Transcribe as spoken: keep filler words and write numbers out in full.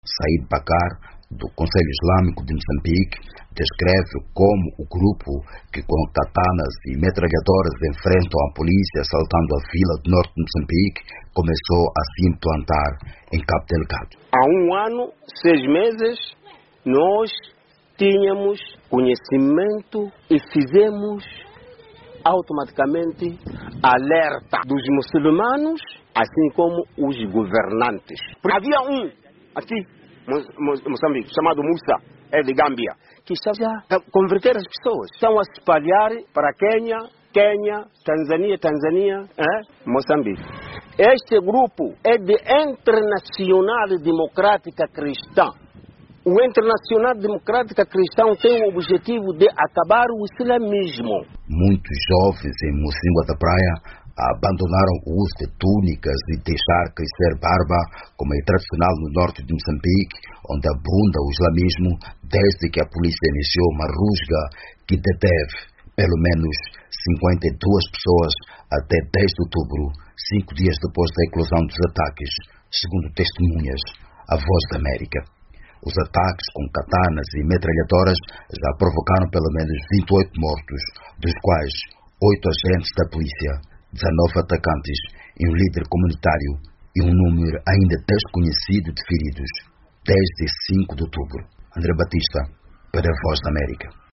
Said Bakar, do Conselho Islâmico de Moçambique, descreve como o grupo que com katanas e metralhadoras enfrentam a polícia assaltando a vila do norte de Moçambique começou a se implantar em Cabo Delgado. Há um ano, seis meses, nós tínhamos conhecimento e fizemos automaticamente alerta dos muçulmanos, assim como os governantes. Havia um aqui em Moçambique, chamado Musa, é de Gâmbia, que está a converter as pessoas. Estão a se espalhar para Quênia, Quênia, Tanzânia, Tanzânia, é? Moçambique. Este grupo é de Internacional Democrática Cristã. O Internacional Democrática Cristã tem o objetivo de acabar o islamismo. Muitos jovens em Mocíngua da Praia abandonaram o uso de túnicas e deixar crescer barba, como é tradicional no norte de Moçambique, onde abunda o islamismo, desde que a polícia iniciou uma rusga que deteve pelo menos cinquenta e duas pessoas até dez de outubro, cinco dias depois da eclosão dos ataques, segundo testemunhas, a Voz da América. Os ataques com katanas e metralhadoras já provocaram pelo menos vinte e oito mortos, dos quais oito agentes da polícia, dezanove atacantes e um líder comunitário e um número ainda desconhecido de feridos, desde cinco de outubro. André Batista, para a Voz da América.